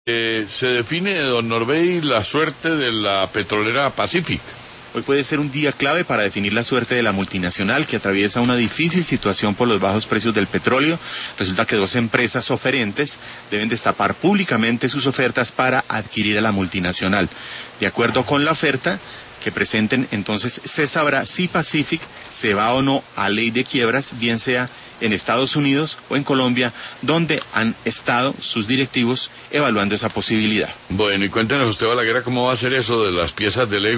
Se define, don Norbey, la suerte de la petrolera Pacific. Hoy puede ser un día clave para definir la suerte de la multinacional que atraviesa una difícil situación por los bajos precios del petróleo. Resulta que dos empresas oferentes deben destapar públicamente sus ofertas para adquirir a la multinacional. De acuerdo con la oferta que presenten, entonces se sabrá si Pacific se va o no a ley de quiebras, bien sea en Estados Unidos o en Colombia, donde han estado sus directivos evaluando esa posibilidad. Bueno, y cuéntenos usted, Balaguer, cómo va a ser eso de las piezas de Lego.